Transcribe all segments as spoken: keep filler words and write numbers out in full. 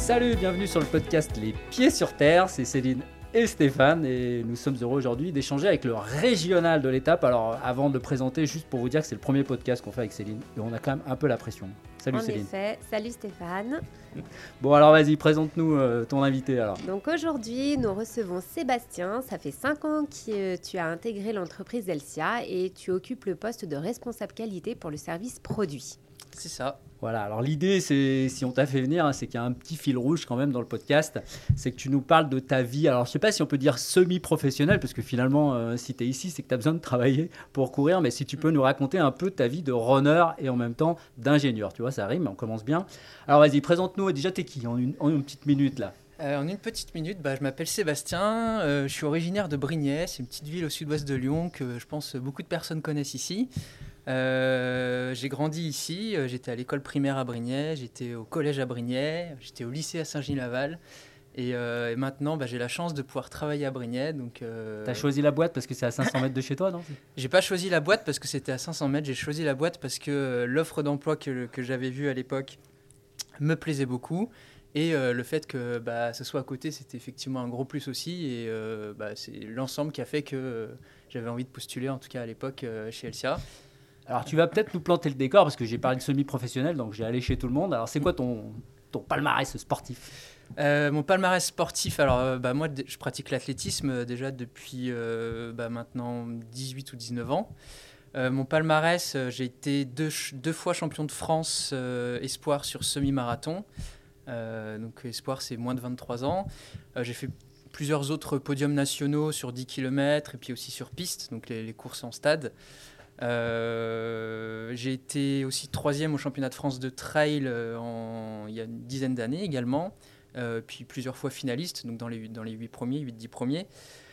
Salut, bienvenue sur le podcast Les Pieds sur Terre, c'est Céline et Stéphane et nous sommes heureux aujourd'hui d'échanger avec le régional de l'étape. Alors avant de le présenter, juste pour vous dire que c'est le premier podcast qu'on fait avec Céline et on a quand même un peu la pression. Salut en Céline. En effet, salut Stéphane. Bon alors vas-y, présente-nous euh, ton invité alors. Donc aujourd'hui, nous recevons Sébastien. Ça fait cinq ans que euh, tu as intégré l'entreprise Elsia et tu occupes le poste de responsable qualité pour le service produit. C'est ça. Voilà, alors l'idée, c'est, si on t'a fait venir, hein, c'est qu'il y a un petit fil rouge quand même dans le podcast, c'est que tu nous parles de ta vie. Alors je ne sais pas si on peut dire semi-professionnelle, parce que finalement, euh, si tu es ici, c'est que tu as besoin de travailler pour courir, mais si tu peux nous raconter un peu ta vie de runner et en même temps d'ingénieur. Tu vois, ça rime, on commence bien. Alors vas-y, présente-nous, déjà t'es qui en une, en une petite minute là? Euh, en une petite minute, bah, je m'appelle Sébastien, euh, je suis originaire de Brignais, c'est une petite ville au sud-ouest de Lyon que je pense beaucoup de personnes connaissent ici. Euh, j'ai grandi ici, euh, j'étais à l'école primaire à Brignais, j'étais au collège à Brignais, j'étais au lycée à Saint-Gilles-Laval et, euh, et maintenant bah, j'ai la chance de pouvoir travailler à Brignais. Donc, euh... T'as choisi la boîte parce que c'est à cinq cents mètres de chez toi, non? J'ai pas choisi la boîte parce que c'était à cinq cents mètres, j'ai choisi la boîte parce que euh, l'offre d'emploi que, que j'avais vue à l'époque me plaisait beaucoup. Et euh, le fait que bah, ce soit à côté, c'était effectivement un gros plus aussi. Et euh, bah, c'est l'ensemble qui a fait que euh, j'avais envie de postuler, en tout cas à l'époque, euh, chez Elsia. Alors tu vas peut-être nous planter le décor, parce que j'ai parlé de semi-professionnel, donc j'ai allé chez tout le monde. Alors c'est quoi ton, ton palmarès sportif? euh, Mon palmarès sportif, alors euh, bah, moi je pratique l'athlétisme euh, déjà depuis euh, bah, maintenant dix-huit ou dix-neuf ans. Euh, mon palmarès, euh, j'ai été deux, deux fois champion de France euh, espoir sur semi-marathon. Euh, donc espoir, c'est moins de vingt-trois ans. Euh, j'ai fait plusieurs autres podiums nationaux sur dix kilomètres et puis aussi sur piste, donc les, les courses en stade. Euh, j'ai été aussi troisième au championnat de France de trail euh, en, il y a une dizaine d'années également, euh, puis plusieurs fois finaliste, donc dans les, dans les huit premiers, huit dix premiers.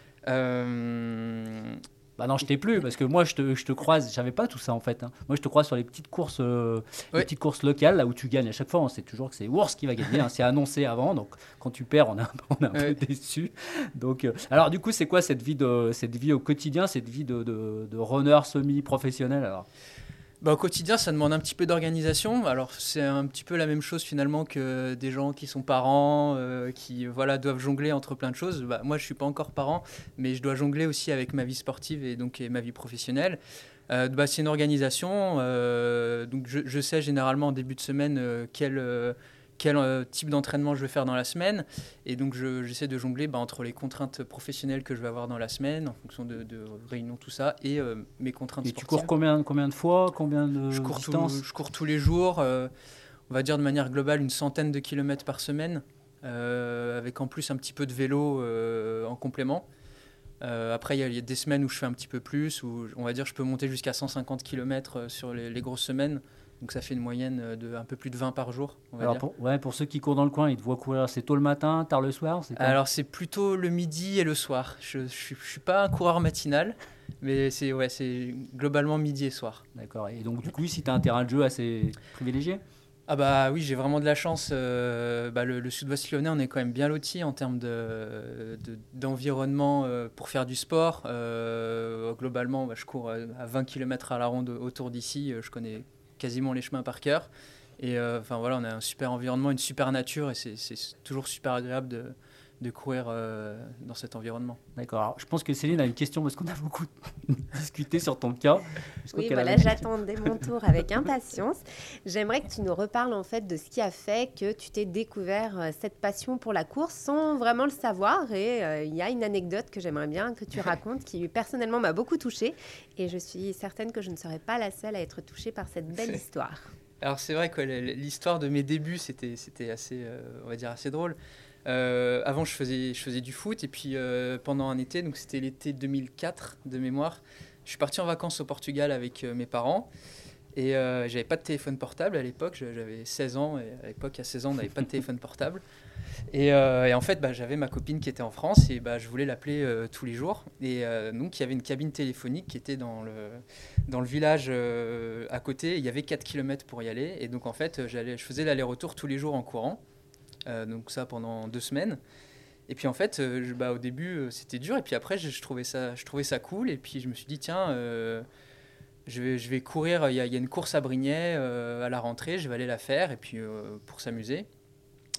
Euh, Bah non, je t'ai plus, parce que moi, je te, je te croise, je savais pas tout ça en fait. Hein. Moi, je te croise sur les petites courses, euh, oui. les petites courses locales, là où tu gagnes à chaque fois. On sait toujours que c'est Ours qui va gagner, hein. C'est annoncé avant, donc quand tu perds, on est un, on est un oui. peu déçu. Donc, euh, alors du coup, c'est quoi cette vie, de, cette vie au quotidien, cette vie de, de, de runner semi-professionnel alors? Bah, au quotidien, ça demande un petit peu d'organisation. Alors, c'est un petit peu la même chose finalement que des gens qui sont parents, euh, qui voilà, doivent jongler entre plein de choses. Bah, moi, je ne suis pas encore parent, mais je dois jongler aussi avec ma vie sportive et donc et ma vie professionnelle. Euh, bah, c'est une organisation. Euh, donc je, je sais généralement en début de semaine euh, quel, euh, quel euh, type d'entraînement je vais faire dans la semaine. Et donc, je, j'essaie de jongler bah, entre les contraintes professionnelles que je vais avoir dans la semaine, en fonction de, de réunions, tout ça, et euh, mes contraintes Et sportives. tu cours combien, combien de fois, combien de je cours, distance? tout, je cours tous les jours, euh, on va dire de manière globale une centaine de kilomètres par semaine, euh, avec en plus un petit peu de vélo euh, en complément. Euh, après, il y, y a des semaines où je fais un petit peu plus, où on va dire je peux monter jusqu'à cent cinquante kilomètres sur les, les grosses semaines. Donc ça fait une moyenne de un peu plus de vingt par jour, on va Alors dire. pour, ouais, pour ceux qui courent dans le coin, ils te voient courir, c'est tôt le matin, tard le soir, c'est quoi? Alors c'est plutôt le midi et le soir. Je ne suis pas un coureur matinal, mais c'est, ouais, c'est globalement midi et soir. D'accord, et donc du coup, si tu as un terrain de jeu assez privilégié? Ah bah oui, j'ai vraiment de la chance. Euh, bah le, le sud-ouest lyonnais, on est quand même bien loti en termes de, de, d'environnement euh, pour faire du sport. Euh, globalement, bah, je cours à vingt kilomètres à la ronde autour d'ici. Je connais quasiment les chemins par cœur. Et enfin euh, voilà, on a un super environnement, une super nature, et c'est, c'est toujours super agréable de, de courir euh, dans cet environnement. D'accord. Alors, je pense que Céline a une question parce qu'on a beaucoup discuté sur ton cas. Oui, voilà, j'attendais mon tour avec impatience. J'aimerais que tu nous reparles en fait de ce qui a fait que tu t'es découvert cette passion pour la course sans vraiment le savoir. Et il euh, y a une anecdote que j'aimerais bien que tu racontes qui personnellement m'a beaucoup touchée. Et je suis certaine que je ne serai pas la seule à être touchée par cette belle histoire. Alors c'est vrai que l'histoire de mes débuts, c'était, c'était assez, euh, on va dire assez drôle. Euh, avant, je faisais, je faisais du foot et puis euh, pendant un été, donc c'était l'été deux mille quatre de mémoire, je suis parti en vacances au Portugal avec euh, mes parents et euh, j'avais pas de téléphone portable à l'époque, j'avais seize ans et à l'époque à seize ans on n'avait pas de téléphone portable et, euh, et en fait bah, j'avais ma copine qui était en France et bah, je voulais l'appeler euh, tous les jours et euh, donc il y avait une cabine téléphonique qui était dans le, dans le village euh, à côté, il y avait quatre kilomètres pour y aller et donc en fait j'allais, je faisais l'aller-retour tous les jours en courant. Euh, donc ça pendant deux semaines et puis en fait euh, je, bah, au début euh, c'était dur et puis après je, je, trouvais ça, je trouvais ça cool et puis je me suis dit tiens euh, je, vais, je vais courir, il y, y a une course à Brignais euh, à la rentrée, je vais aller la faire et puis euh, pour s'amuser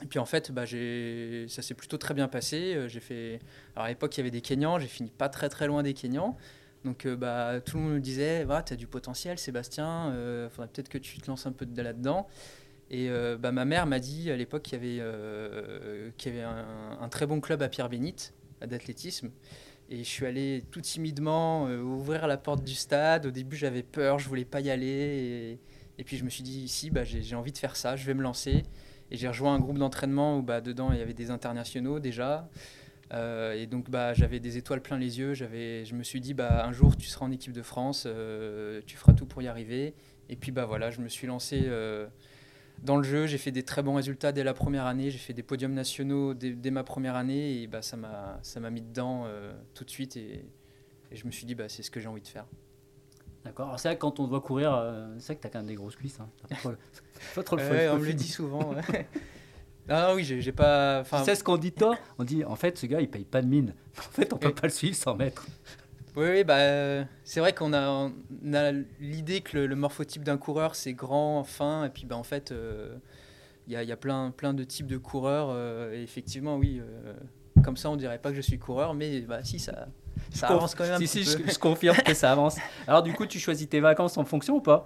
Et puis en fait, bah, j'ai... ça s'est plutôt très bien passé. Euh, J'ai fait... Alors à l'époque, il y avait des Kenyans, j'ai fini pas très très loin des Kenyans. Donc euh, bah, tout le monde me disait, va, tu as du potentiel, Sébastien, euh, faudrait peut-être que tu te lances un peu de là-dedans. Et euh, bah, ma mère m'a dit à l'époque qu'il y avait, euh, qu'il y avait un, un très bon club à Pierre-Bénite, d'athlétisme. Et je suis allé tout timidement euh, ouvrir la porte du stade. Au début, j'avais peur, je voulais pas y aller. Et, et puis je me suis dit, si, bah, j'ai, j'ai envie de faire ça, je vais me lancer. Et j'ai rejoint un groupe d'entraînement où bah, dedans, il y avait des internationaux déjà. Euh, et donc, bah, j'avais des étoiles plein les yeux. J'avais, je me suis dit, bah, un jour, tu seras en équipe de France, euh, tu feras tout pour y arriver. Et puis, bah, voilà, je me suis lancé euh, dans le jeu. J'ai fait des très bons résultats dès la première année. J'ai fait des podiums nationaux dès, dès ma première année. Et bah, ça m'a, ça m'a mis dedans euh, tout de suite. Et, et je me suis dit, bah, c'est ce que j'ai envie de faire. D'accord. Alors c'est vrai que quand on te voit courir, euh, c'est vrai que tu as quand même des grosses cuisses. Hein. T'as pas trop le, pas trop le Ouais, feu- on me le dit souvent. Ouais. Ah oui, j'ai, j'ai pas. Tu sais ce qu'on dit de toi? On dit en fait ce gars il paye pas de mine. En fait on peut Oui. pas le suivre sans mètres. Oui, oui, bah, euh, c'est vrai qu'on a, on a l'idée que le, le morphotype d'un coureur, c'est grand, fin, et puis bah, en fait, il euh, y, a, y a plein, plein de types de coureurs, euh, et effectivement, oui, euh, comme ça, on dirait pas que je suis coureur, mais bah, si, ça, ça Je avance conf- quand même un si, petit si, peu. je, je confirme que ça avance. Alors du coup tu choisis tes vacances en fonction ou pas?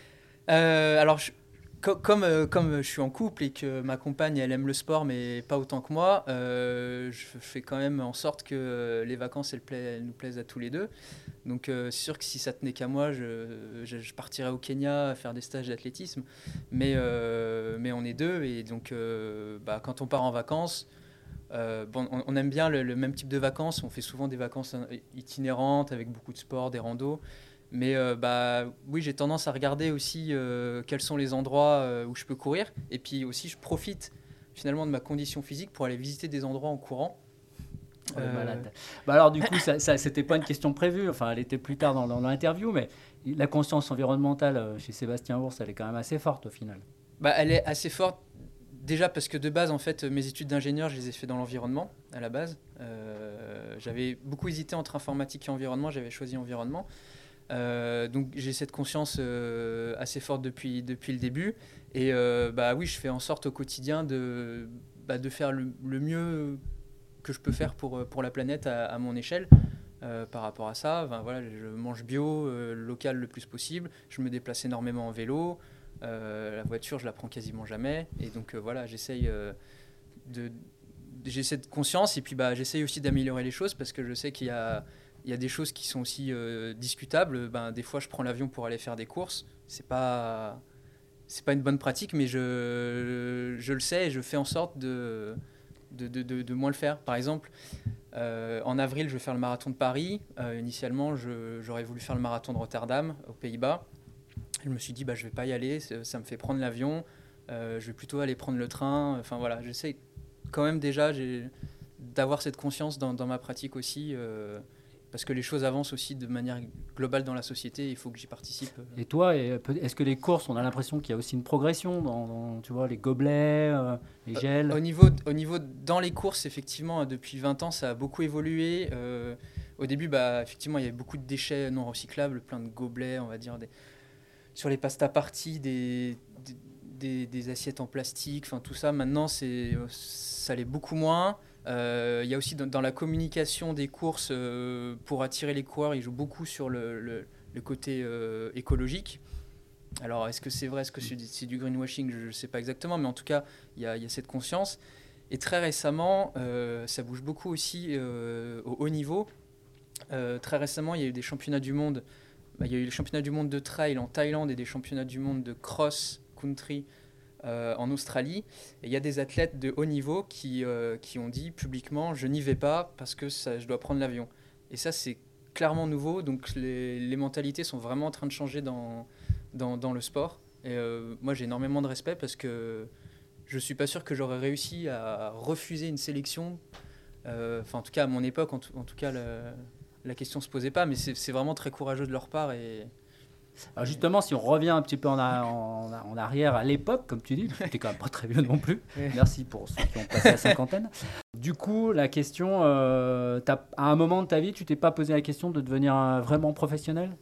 Euh, alors, je- co- comme, euh, comme je suis en couple et que ma compagne, elle aime le sport, mais pas autant que moi, euh, je fais quand même en sorte que euh, les vacances, elles, pla- elles nous plaisent à tous les deux. Donc, euh, c'est sûr que si ça tenait qu'à moi, je, je, je partirais au Kenya faire des stages d'athlétisme. Mais, euh, mais on est deux, et donc, euh, bah, quand on part en vacances, euh, bon, on, on aime bien le, le même type de vacances. On fait souvent des vacances hein, itinérantes avec beaucoup de sport, des randos. Mais euh, bah, oui, j'ai tendance à regarder aussi euh, quels sont les endroits euh, où je peux courir. Et puis aussi, je profite finalement de ma condition physique pour aller visiter des endroits en courant. On est Euh, malade. Bah alors du coup ça, ça c'était pas une question prévue. Enfin elle était plus tard dans, dans l'interview, mais la conscience environnementale euh, chez Sébastien Ours elle est quand même assez forte au final. bah, elle est assez forte déjà parce que de base, en fait, mes études d'ingénieur, je les ai fait dans l'environnement à la base. Euh, j'avais beaucoup hésité entre informatique et environnement. J'avais choisi environnement. Euh, donc j'ai cette conscience euh, assez forte depuis, depuis le début. Et euh, bah oui, je fais en sorte au quotidien de, bah, de faire le, le mieux que je peux faire pour, pour la planète à, à mon échelle. Euh, par rapport à ça, enfin, voilà, je mange bio, euh, local le plus possible. Je me déplace énormément en vélo. Euh, la voiture, je la prends quasiment jamais. Et donc euh, voilà, j'essaye euh, de... J'ai cette conscience et puis bah, j'essaye aussi d'améliorer les choses parce que je sais qu'il y a... Il y a des choses qui sont aussi euh, discutables. Ben, des fois, je prends l'avion pour aller faire des courses. C'est pas, c'est pas une bonne pratique, mais je, je le sais et je fais en sorte de, de, de, de, de moins le faire. Par exemple, euh, en avril, je vais faire le marathon de Paris. Euh, initialement, je, j'aurais voulu faire le marathon de Rotterdam, aux Pays-Bas. Je me suis dit, bah, je vais pas y aller. Ça, ça me fait prendre l'avion. Euh, je vais plutôt aller prendre le train. Enfin voilà, j'essaie quand même déjà j'ai, d'avoir cette conscience dans, dans ma pratique aussi. Euh, Parce que les choses avancent aussi de manière globale dans la société, il faut que j'y participe. Et toi, et peut- est-ce que les courses, on a l'impression qu'il y a aussi une progression dans, dans, tu vois, les gobelets, euh, les gels? Au niveau, au niveau dans les courses, effectivement, depuis vingt ans, ça a beaucoup évolué. Euh, au début, bah, effectivement, il y avait beaucoup de déchets non recyclables, plein de gobelets, on va dire, des, sur les pasta parties, des, des, des, des assiettes en plastique, enfin tout ça. Maintenant, c'est, ça l'est beaucoup moins. Il euh, y a aussi dans, dans la communication des courses, euh, pour attirer les coureurs, ils jouent beaucoup sur le, le, le côté euh, écologique. Alors, est-ce que c'est vrai, est-ce que c'est, c'est du greenwashing? Je ne sais pas exactement, mais en tout cas, il y, y a cette conscience. Et très récemment, euh, ça bouge beaucoup aussi euh, au haut niveau. Euh, très récemment, il y a eu des championnats du monde. Bah, il y a eu les championnats du monde de trail en Thaïlande et des championnats du monde de cross-country Euh, en Australie, et il y a des athlètes de haut niveau qui, euh, qui ont dit publiquement je n'y vais pas parce que ça, je dois prendre l'avion. Et ça, c'est clairement nouveau, donc les, les mentalités sont vraiment en train de changer dans, dans, dans le sport. Et euh, moi, j'ai énormément de respect parce que je ne suis pas sûr que j'aurais réussi à refuser une sélection. Euh, enfin, en tout cas, à mon époque, en tout, en tout cas, la, la question ne se posait pas, mais c'est, c'est vraiment très courageux de leur part. Et Alors justement, si on revient un petit peu en, a- en, en arrière à l'époque, comme tu dis, tu n'es quand même pas très vieux non plus. Ouais. Merci pour ceux qui ont passé la cinquantaine. Du coup, la question, euh, t'as- à un moment de ta vie, tu t'es pas posé la question de devenir un- vraiment professionnel?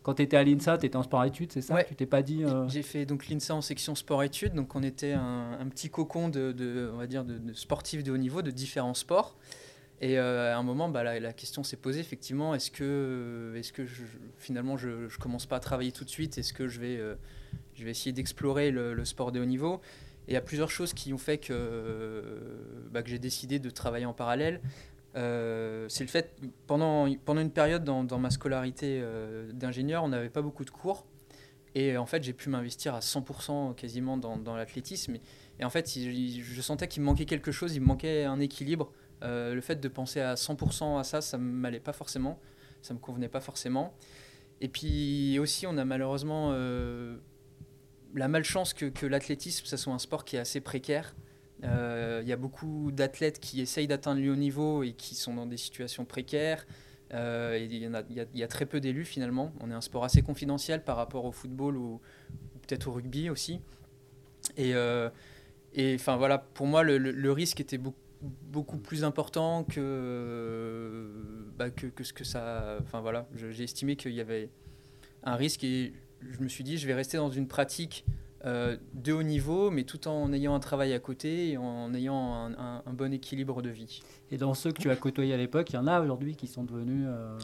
Quand tu étais à l'INSA, tu étais en sport-études, c'est ça? Ouais. Tu t'es pas dit... Euh... J'ai fait donc l'INSA en section sport-études, donc on était un, un petit cocon de, de, on va dire de, de sportifs de haut niveau, de différents sports. Et euh, à un moment, bah, la, la question s'est posée, effectivement, est-ce que, est-ce que je, finalement je ne commence pas à travailler tout de suite? Est-ce que je vais, euh, je vais essayer d'explorer le, le sport de haut niveau? Et il y a plusieurs choses qui ont fait que, euh, bah, que j'ai décidé de travailler en parallèle. Euh, c'est le fait, pendant, pendant une période dans, dans ma scolarité euh, d'ingénieur, on n'avait pas beaucoup de cours. Et en fait, j'ai pu m'investir à cent pour cent quasiment dans, dans l'athlétisme. Et, et en fait, je, je sentais qu'il me manquait quelque chose, il me manquait un équilibre. Euh, le fait de penser à cent pour cent à ça, ça ne m'allait pas forcément, ça ne me convenait pas forcément. Et puis aussi, on a malheureusement euh, la malchance que, que l'athlétisme, ça soit un sport qui est assez précaire. Il euh, y a beaucoup d'athlètes qui essayent d'atteindre le haut niveau et qui sont dans des situations précaires. Euh, il y, y, y a très peu d'élus finalement. On est un sport assez confidentiel par rapport au football ou, ou peut-être au rugby aussi. Et, euh, et enfin voilà, pour moi, le, le, le risque était beaucoup beaucoup plus important que, euh, bah, que, que ce que ça... Enfin voilà, je, j'ai estimé qu'il y avait un risque et je me suis dit je vais rester dans une pratique euh, de haut niveau, mais tout en ayant un travail à côté et en ayant un, un, un bon équilibre de vie. Et dans ceux que tu as côtoyés à l'époque, il y en a aujourd'hui qui sont devenus... Euh...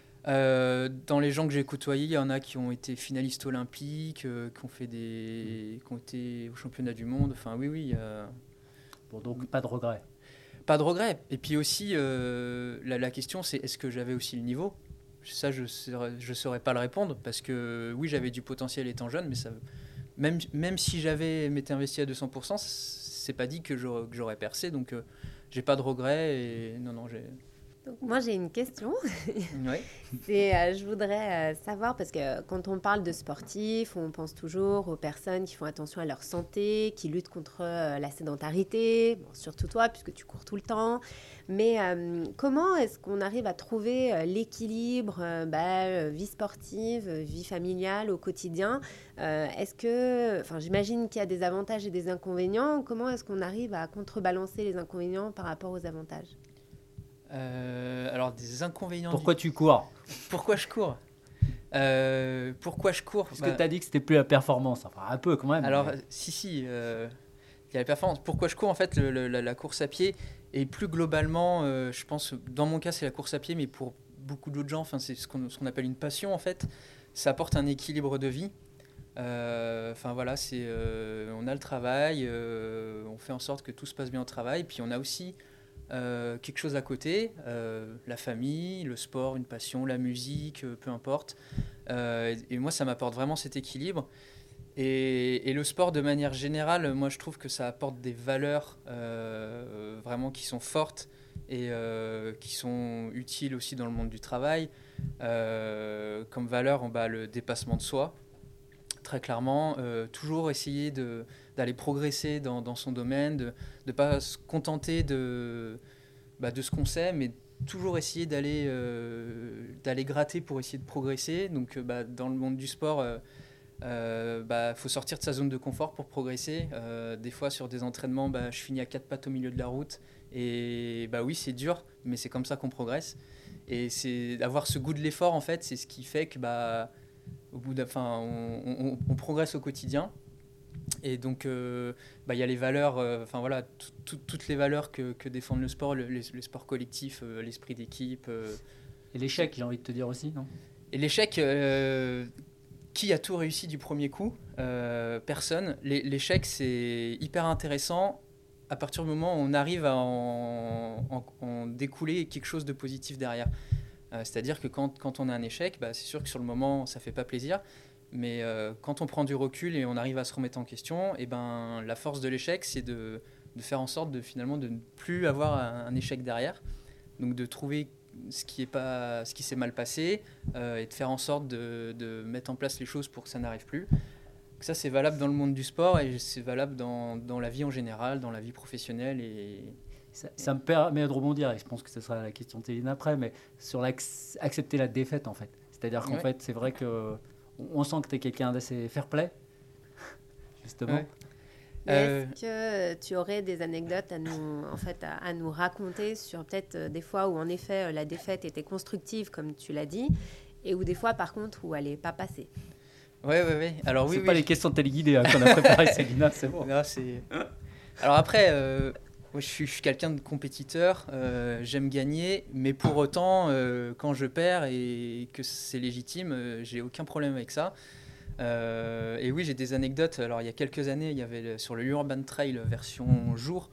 Euh, dans les gens que j'ai côtoyés, il y en a qui ont été finalistes olympiques, euh, qui ont fait des... qui ont été au championnat du monde. Enfin oui, oui. Euh... Bon, donc pas de regret. Pas de regret. Et puis aussi, euh, la, la question, c'est est-ce que j'avais aussi le niveau? Ça, je ne saurais pas le répondre, parce que oui, j'avais du potentiel étant jeune, mais ça, même, même si j'avais m'étais investi à deux cents pour cent, c'est pas dit que j'aurais, que j'aurais percé. Donc, euh, j'ai pas de regret. Et non, non, j'ai... Donc, moi, j'ai une question. Oui. C'est, euh, je voudrais euh, savoir, parce que quand on parle de sportifs, on pense toujours aux personnes qui font attention à leur santé, qui luttent contre euh, la sédentarité, bon, surtout toi, puisque tu cours tout le temps. Mais euh, comment est-ce qu'on arrive à trouver euh, l'équilibre, euh, bah, vie sportive, vie familiale au quotidien? euh, Est-ce que, enfin, j'imagine qu'il y a des avantages et des inconvénients. Comment est-ce qu'on arrive à contrebalancer les inconvénients par rapport aux avantages? Euh, alors, des inconvénients... Pourquoi du... tu cours? Pourquoi je cours euh, Pourquoi je cours Parce bah... que tu as dit que c'était plus la performance. Enfin, un peu quand même. Alors, mais... si, si. Euh, il y a la performance. Pourquoi je cours? En fait, le, le, la, la course à pied, et plus globalement, euh, je pense, dans mon cas, c'est la course à pied, mais pour beaucoup d'autres gens, c'est ce qu'on, ce qu'on appelle une passion, en fait. Ça apporte un équilibre de vie. Enfin, euh, voilà, c'est, euh, on a le travail, euh, on fait en sorte que tout se passe bien au travail, puis on a aussi... Euh, quelque chose à côté, euh, la famille, le sport, une passion, la musique, euh, peu importe. Euh, et, et moi, ça m'apporte vraiment cet équilibre. Et, et le sport, de manière générale, moi, je trouve que ça apporte des valeurs euh, vraiment qui sont fortes et euh, qui sont utiles aussi dans le monde du travail. Euh, comme valeur, bah, le dépassement de soi, très clairement. Euh, toujours essayer de... d'aller progresser dans, dans son domaine, de ne pas se contenter de, bah, de ce qu'on sait, mais toujours essayer d'aller, euh, d'aller gratter pour essayer de progresser. Donc bah, dans le monde du sport, il euh, euh, bah, faut sortir de sa zone de confort pour progresser. Euh, des fois sur des entraînements, bah, je finis à quatre pattes au milieu de la route. Et bah oui, c'est dur, mais c'est comme ça qu'on progresse. Et c'est d'avoir ce goût de l'effort, en fait, c'est ce qui fait que bah, au bout d'un, enfin, on, on, on progresse au quotidien. Et donc, euh, bah, y a les valeurs, enfin euh, voilà, toutes les valeurs que, que défendent le sport, le, le, le sport collectif, euh, l'esprit d'équipe. Euh, et l'échec, j'ai envie de te dire aussi, non? Et l'échec, euh, qui a tout réussi du premier coup? euh, Personne. L'échec, c'est hyper intéressant à partir du moment où on arrive à en, en, en découler quelque chose de positif derrière. Euh, C'est-à-dire que quand, quand on a un échec, bah, c'est sûr que sur le moment, ça ne fait pas plaisir. Mais euh, quand on prend du recul et on arrive à se remettre en question, et ben, la force de l'échec, c'est de, de faire en sorte de, finalement, de ne plus avoir un, un échec derrière. Donc de trouver ce qui est pas, ce qui s'est mal passé euh, et de faire en sorte de, de mettre en place les choses pour que ça n'arrive plus. Donc ça, c'est valable dans le monde du sport et c'est valable dans, dans la vie en général, dans la vie professionnelle. Et, ça, ça me permet de rebondir, et je pense que ce sera la question de Céline après, mais sur accepter la défaite, en fait. C'est-à-dire qu'en ouais. fait, c'est vrai que on sent que tu es quelqu'un d'assez fair-play, justement. Ouais. Euh... Est-ce que tu aurais des anecdotes à nous, en fait, à, à nous raconter sur peut-être euh, des fois où, en effet, euh, la défaite était constructive, comme tu l'as dit, Et ou des fois, par contre, où elle n'est pas passée. Ouais, ouais, ouais. Alors, oui, c'est oui, pas je- les questions de téléguidées hein, qu'on a préparées, Célina, c'est bon. Non, c'est... Alors après, euh, moi, je suis, je suis quelqu'un de compétiteur, euh, j'aime gagner, mais pour autant, euh, quand je perds et que c'est légitime, euh, j'ai aucun problème avec ça. Euh, et oui, j'ai des anecdotes. Alors, il y a quelques années, il y avait le- sur le Urban Trail version jour,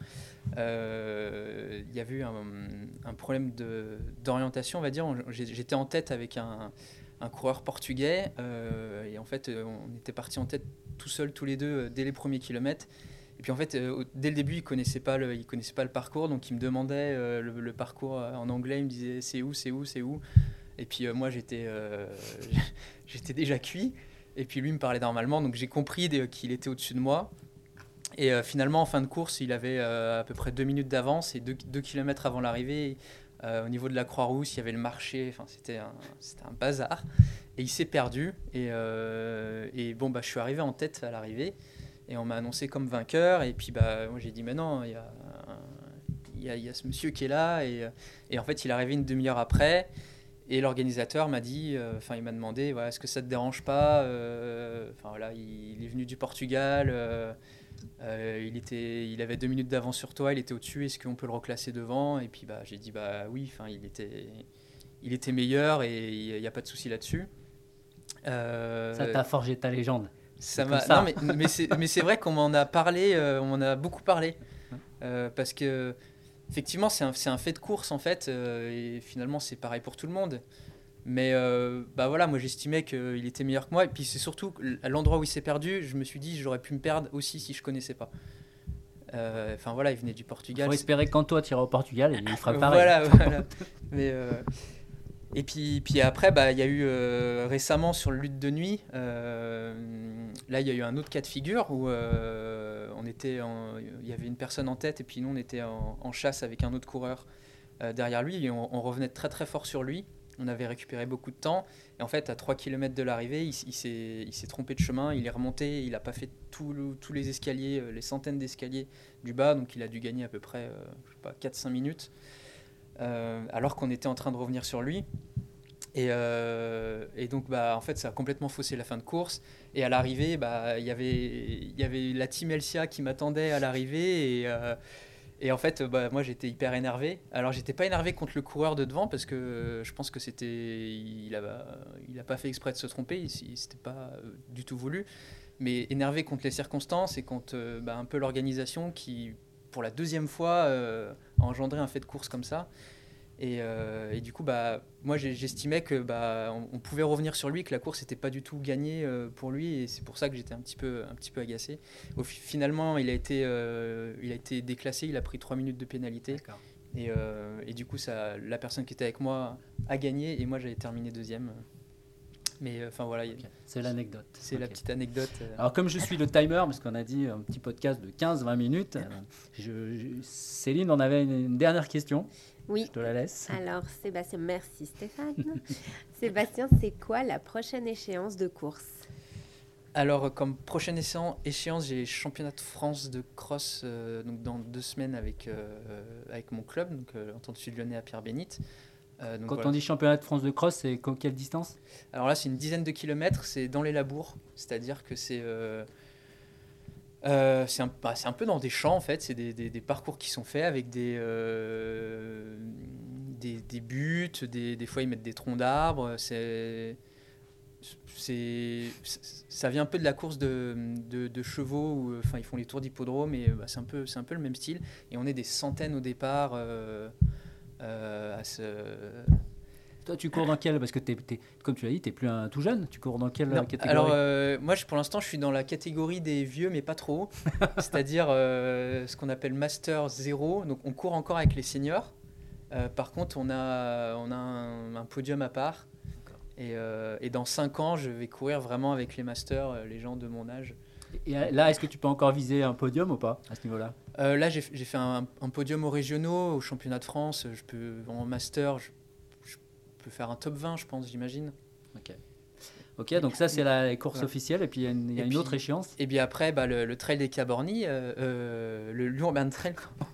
euh, il y avait eu un, un problème de, d'orientation, on va dire. J'ai- J'étais en tête avec un, un coureur portugais, euh, et en fait, euh, on était partis en tête tout seuls, tous les deux, euh, dès les premiers kilomètres. Et puis en fait, euh, au- dès le début, il connaissait pas le, il connaissait pas le parcours, donc il me demandait euh, le, le parcours euh, en anglais. Il me disait c'est où, c'est où, c'est où. Et puis euh, moi, j'étais, euh, j'étais déjà cuit. Et puis lui me parlait normalement, donc j'ai compris de- qu'il était au-dessus de moi. Et euh, finalement, en fin de course, il avait euh, à peu près deux minutes d'avance et deux, deux kilomètres avant l'arrivée, euh, au niveau de la Croix-Rousse, il y avait le marché. Enfin, c'était un, c'était un bazar. Et il s'est perdu. Et, euh, et bon, bah, je suis arrivé en tête à l'arrivée. Et on m'a annoncé comme vainqueur. Et puis, bah, moi, j'ai dit, mais non, il y a, un- il y a, il y a ce monsieur qui est là. Et, et en fait, il est arrivé une demi-heure après. Et l'organisateur m'a dit, enfin, il m'a demandé, voilà, est-ce que ça te dérange pas euh, Enfin, voilà, il, il est venu du Portugal. euh, euh, il, était, il avait deux minutes d'avance sur toi, il était au-dessus, est-ce qu'on peut le reclasser devant? Et puis bah, j'ai dit bah oui, il était, il était meilleur et il n'y a pas de souci là-dessus. Euh, Ça t'a forgé ta légende. ça comme m'a, ça. non, mais, mais, c'est, mais c'est vrai qu'on m'en a parlé, euh, on m'en a beaucoup parlé. Euh, parce que effectivement, c'est un, c'est un fait de course en fait, euh, et finalement c'est pareil pour tout le monde. Mais euh, bah voilà, moi j'estimais qu'il était meilleur que moi. Et puis c'est surtout à l'endroit où il s'est perdu, je me suis dit j'aurais pu me perdre aussi si je connaissais pas. Euh, Enfin voilà, il venait du Il Portugal. faut espérer que quand toi tu iras au Portugal, il fera Euh, pareil. Voilà, voilà. Mais, euh, et puis, puis après, bah, il y a eu euh, récemment sur le lutte de nuit, euh, là il y a eu un autre cas de figure où euh, on était en- il y avait une personne en tête et puis nous on était en, en chasse avec un autre coureur euh, derrière lui et on, on revenait très très fort sur lui. On avait récupéré beaucoup de temps et en fait à trois kilomètres de l'arrivée, il, s- il s'est, il s'est trompé de chemin, il est remonté, il n'a pas fait tout le- tous les escaliers, euh, les centaines d'escaliers du bas, donc il a dû gagner à peu près euh, je sais pas, quatre cinq minutes. Euh, alors qu'on était en train de revenir sur lui. Et, euh, et donc, bah, en fait, ça a complètement faussé la fin de course. Et à l'arrivée, bah, il y avait, il y avait la team Elsia qui m'attendait à l'arrivée. Et, euh, et en fait, bah, moi, j'étais hyper énervé. Alors, j'étais pas énervé contre le coureur de devant parce que euh, je pense que c'était, il a, il a pas fait exprès de se tromper. Il, c'était pas euh, du tout voulu. Mais énervé contre les circonstances et contre euh, bah, un peu l'organisation qui, pour la deuxième fois, euh, a engendré un fait de course comme ça. Et, euh, et du coup, bah, moi, j'ai- j'estimais que bah, on, on pouvait revenir sur lui, que la course n'était pas du tout gagnée euh, pour lui, et c'est pour ça que j'étais un petit peu, un petit peu agacé. Au, fi- finalement, il a été, euh, il a été déclassé, il a pris trois minutes de pénalité, D'accord. et, euh, et du coup, ça, la personne qui était avec moi a gagné, et moi, j'avais terminé deuxième. Mais enfin voilà, y a- Ok. C'est l'anecdote. c'est Ok. la petite anecdote. euh. Alors comme je suis le timer, parce qu'on a dit un petit podcast de quinze vingt minutes, euh, je- je- Céline en avait une, une dernière question. Oui. Je te la laisse. Alors, Sébastien, merci Stéphane. Sébastien, c'est quoi la prochaine échéance de course? Alors, comme prochaine échéance, échéance, j'ai les championnats de France de cross euh, donc dans deux semaines avec, euh, avec mon club, donc euh, Entente Sud-Lyonnais à Pierre-Bénite. Euh, donc Quand voilà. on dit championnat de France de cross, c'est co- quelle distance? Alors là, c'est une dizaine de kilomètres, c'est dans les labours, c'est-à-dire que c'est euh, euh, c'est un, bah, c'est un peu dans des champs en fait, c'est des, des- des parcours qui sont faits avec des, euh, des, des buts, des, des fois ils mettent des troncs d'arbres, c'est, c'est, ça vient un peu de la course de, de, de chevaux, où, enfin ils font les tours d'hippodrome, et bah, c'est, un peu, c'est un peu le même style, et on est des centaines au départ euh, euh, à ce... Toi, tu cours dans quel? Parce que t'es, t'es- comme tu l'as dit, tu n'es plus un tout jeune. Tu cours dans quelle Non, catégorie? alors euh, moi je, pour l'instant je suis dans la catégorie des vieux mais pas trop, c'est-à-dire euh, ce qu'on appelle Master zéro, donc on court encore avec les seniors. Euh, par contre on a, on a un, un podium à part et, euh, et dans cinq ans je vais courir vraiment avec les Masters, euh, les gens de mon âge. Et là, est-ce que tu peux encore viser un podium ou pas à ce niveau-là? Euh, là j'ai, j'ai fait un, un podium aux régionaux, au championnat de France, je peux, en Master je, je peux faire un top vingt je pense, j'imagine. Ok. Ok, donc ça c'est la course Voilà. officielle, et puis il y a une, il y a Et une puis- autre échéance. Et bien après bah, le, le trail des Cabornis, euh, euh, le Urban Trail.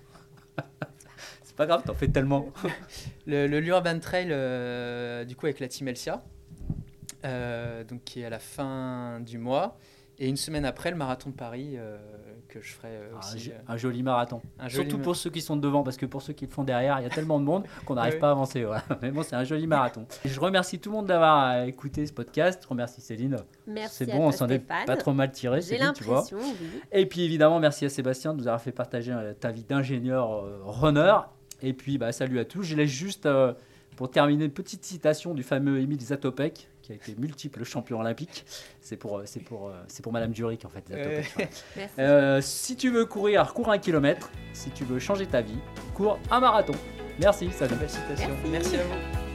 C'est pas grave, t'en fais tellement. Le, le Urban Trail, euh, du coup, avec la Team Elsia. euh, donc qui est à la fin du mois. Et une semaine après, le marathon de Paris, euh, que je ferai euh, aussi. Un, un joli marathon. Un joli Surtout ma- pour ceux qui sont devant, parce que pour ceux qui le font derrière, il y a tellement de monde qu'on n'arrive Oui. pas à avancer. Voilà. Mais bon, c'est un joli marathon. Et je remercie tout le monde d'avoir écouté ce podcast. Je remercie Céline. Merci C'est à bon, toi, on s'en est Stéphane. pas trop mal tiré, J'ai Céline, tu vois. l'impression, oui. Et puis évidemment, merci à Sébastien de nous avoir fait partager euh, ta vie d'ingénieur euh, runner. Et puis, bah, salut à tous. Je laisse juste, euh, pour terminer, une petite citation du fameux Émile Zatopek, qui a été multiple champion olympique. C'est pour, euh, c'est pour, euh, c'est pour Madame Duric, en fait, Zatopek. Ouais. Voilà. Merci. Euh, si tu veux courir, cours un kilomètre. Si tu veux changer ta vie, cours un marathon. Merci, salut. Belle citation. Merci. Merci à vous.